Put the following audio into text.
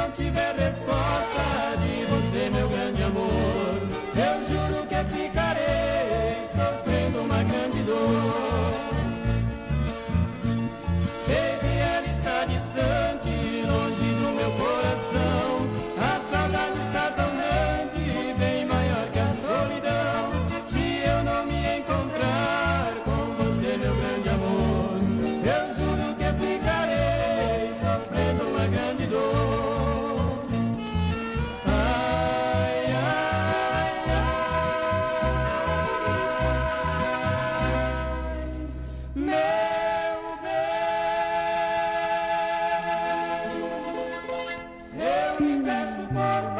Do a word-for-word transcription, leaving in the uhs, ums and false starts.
não tiver resposta de você, meu grande amor, eu juro que ficarei sofrendo uma grande dor. Sei que ela está distante, longe do meu coração. A saudade está tão grande, bem maior que a solidão. Se eu não me encontrar com você, meu grande amor, eu juro que ficarei sofrendo uma grande dor. Ai, ai, ai, meu bem, eu lhe peço por